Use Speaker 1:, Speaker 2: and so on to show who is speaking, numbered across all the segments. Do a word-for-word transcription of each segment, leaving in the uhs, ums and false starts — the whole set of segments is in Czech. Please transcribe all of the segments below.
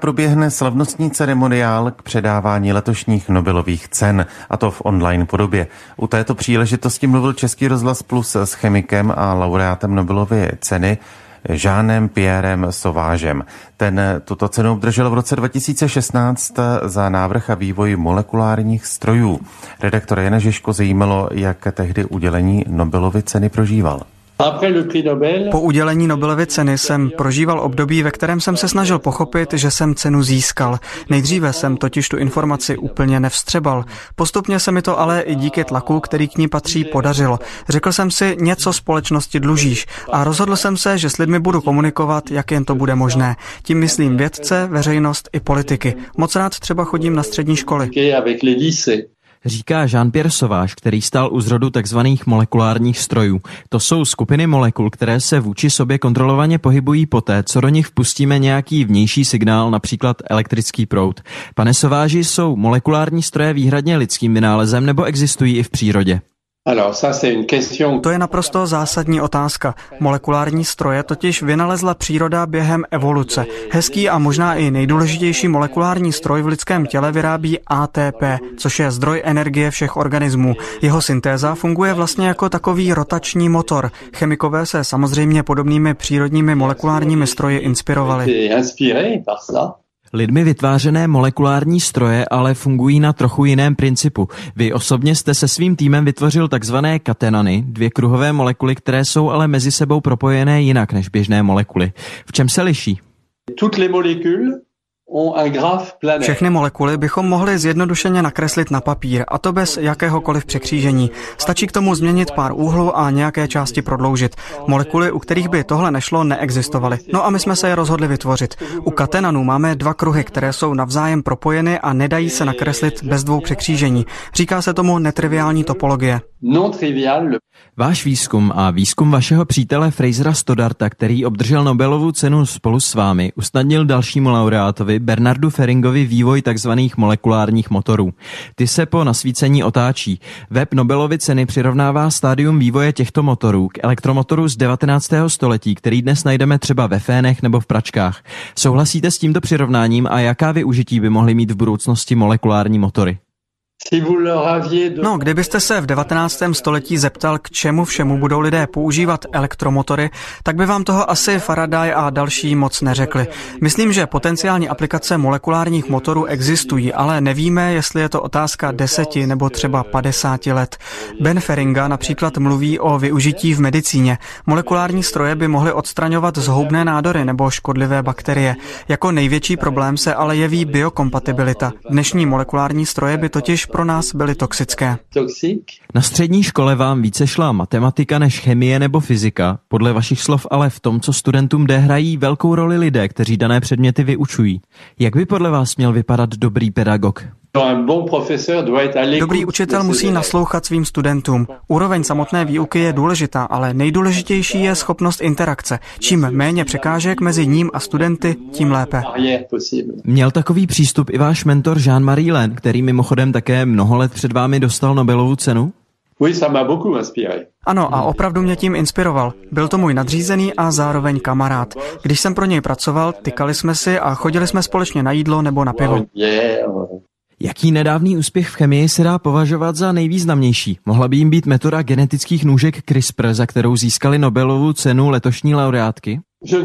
Speaker 1: proběhne slavnostní ceremoniál k předávání letošních Nobelových cen, a to v online podobě. U této příležitosti mluvil Český rozhlas Plus s chemikem a laureátem Nobelovy ceny Jeanem Pierrem Sauvageem. Ten tuto cenu obdržel v roce dva tisíce šestnáct za návrh a vývoj molekulárních strojů. Redaktora Jana Žižko zajímalo, jak tehdy udělení Nobelovy ceny prožíval.
Speaker 2: Po udělení Nobelovy ceny jsem prožíval období, ve kterém jsem se snažil pochopit, že jsem cenu získal. Nejdříve jsem totiž tu informaci úplně nevstřebal. Postupně se mi to ale i díky tlaku, který k ní patří, podařilo. Řekl jsem si, něco společnosti dlužíš, a rozhodl jsem se, že s lidmi budu komunikovat, jak jen to bude možné. Tím myslím vědce, veřejnost i politiky. Moc rád třeba chodím na střední školy.
Speaker 3: Říká Jean-Pierre Sauvage, který stál u zrodu tzv. Molekulárních strojů. To jsou skupiny molekul, které se vůči sobě kontrolovaně pohybují poté, co do nich vpustíme nějaký vnější signál, například elektrický proud. Pane Sauvage, jsou molekulární stroje výhradně lidským vynálezem nebo existují i v přírodě?
Speaker 2: To je naprosto zásadní otázka. Molekulární stroje totiž vynalezla příroda během evoluce. Hezký a možná i nejdůležitější molekulární stroj v lidském těle vyrábí A T P, což je zdroj energie všech organismů. Jeho syntéza funguje vlastně jako takový rotační motor. Chemikové se samozřejmě podobnými přírodními molekulárními stroji inspirovali.
Speaker 3: Lidmi vytvářené molekulární stroje ale fungují na trochu jiném principu. Vy osobně jste se svým týmem vytvořil takzvané katenany, dvě kruhové molekuly, které jsou ale mezi sebou propojené jinak než běžné molekuly. V čem se liší?
Speaker 2: Všechny molekuly bychom mohli zjednodušeně nakreslit na papír, a to bez jakéhokoliv překřížení. Stačí k tomu změnit pár úhlů a nějaké části prodloužit. Molekuly, u kterých by tohle nešlo, neexistovaly. No a my jsme se je rozhodli vytvořit. U katenanů máme dva kruhy, které jsou navzájem propojeny a nedají se nakreslit bez dvou překřížení. Říká se tomu netriviální topologie.
Speaker 3: Váš výzkum a výzkum vašeho přítele Frasera Stoddarta, který obdržel Nobelovu cenu spolu s vámi, usnadnil dalšímu laureátovi Bernardu Feringovi vývoj tzv. Molekulárních motorů. Ty se po nasvícení otáčí. Web Nobelovy ceny přirovnává stádium vývoje těchto motorů k elektromotoru z devatenáctého století, který dnes najdeme třeba ve fénech nebo v pračkách. Souhlasíte s tímto přirovnáním a jaká využití by mohly mít v budoucnosti molekulární motory?
Speaker 2: No, kdybyste se v devatenáctém století zeptal, k čemu všemu budou lidé používat elektromotory, tak by vám toho asi Faraday a další moc neřekli. Myslím, že potenciální aplikace molekulárních motorů existují, ale nevíme, jestli je to otázka deseti nebo třeba padesáti let. Ben Feringa například mluví o využití v medicíně. Molekulární stroje by mohly odstraňovat zhoubné nádory nebo škodlivé bakterie. Jako největší problém se ale jeví biokompatibilita. Dnešní molekulární stroje by totiž pro nás byly toxické.
Speaker 3: Na střední škole vám více šla matematika než chemie nebo fyzika. Podle vašich slov ale v tom, co studentům jde, hrají velkou roli lidé, kteří dané předměty vyučují. Jak by podle vás měl vypadat dobrý pedagog?
Speaker 2: Dobrý učitel musí naslouchat svým studentům. Úroveň samotné výuky je důležitá, ale nejdůležitější je schopnost interakce. Čím méně překážek mezi ním a studenty, tím lépe.
Speaker 3: Měl takový přístup i váš mentor Jean-Marie Lehn, který mimochodem také mnoho let před vámi dostal Nobelovu cenu?
Speaker 2: Ano, a opravdu mě tím inspiroval. Byl to můj nadřízený a zároveň kamarád. Když jsem pro něj pracoval, tykali jsme si a chodili jsme společně na jídlo nebo na pivo.
Speaker 3: Jaký nedávný úspěch v chemii se dá považovat za nejvýznamnější? Mohla by jim být metoda genetických nůžek CRISPR, za kterou získali Nobelovu cenu letošní laureátky?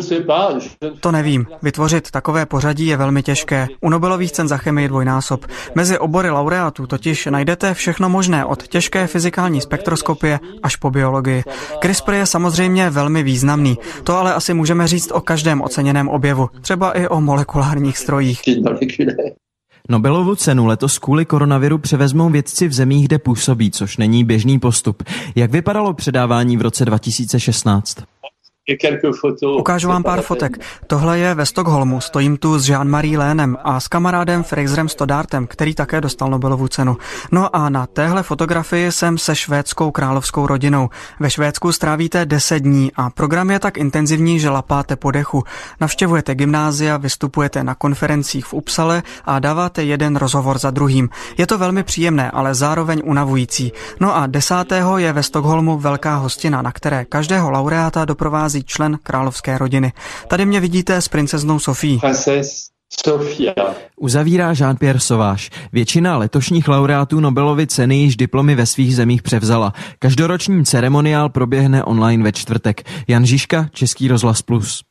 Speaker 2: To nevím. Vytvořit takové pořadí je velmi těžké. U Nobelových cen za chemii dvojnásob. Mezi obory laureátů totiž najdete všechno možné, od těžké fyzikální spektroskopie až po biologii. CRISPR je samozřejmě velmi významný. To ale asi můžeme říct o každém oceněném objevu. Třeba i o molekulárních strojích.
Speaker 3: Nobelovu cenu letos kvůli koronaviru převezmou vědci v zemích, kde působí, což není běžný postup. Jak vypadalo předávání v roce dva tisíce šestnáct?
Speaker 2: Ukážu vám pár fotek. Tohle je ve Stockholmu. Stojím tu s Jean-Marie Lehnem a s kamarádem Fraserem Stoddartem, který také dostal Nobelovu cenu. No a na téhle fotografii jsem se švédskou královskou rodinou. Ve Švédsku strávíte deset dní a program je tak intenzivní, že lapáte po dechu. Navštěvujete gymnázia, vystupujete na konferencích v Uppsale a dáváte jeden rozhovor za druhým. Je to velmi příjemné, ale zároveň unavující. No a desátého je ve Stockholmu velká hostina, na které každého laureáta doprovází člen královské rodiny. Tady mě vidíte s princeznou Sofií.
Speaker 4: Sofia.
Speaker 3: Uzavírá Jean-Pierre Sauvage. Většina letošních laureátů Nobelovy ceny již diplomy ve svých zemích převzala. Každoroční ceremoniál proběhne online ve čtvrtek. Jan Žižka, Český rozhlas Plus.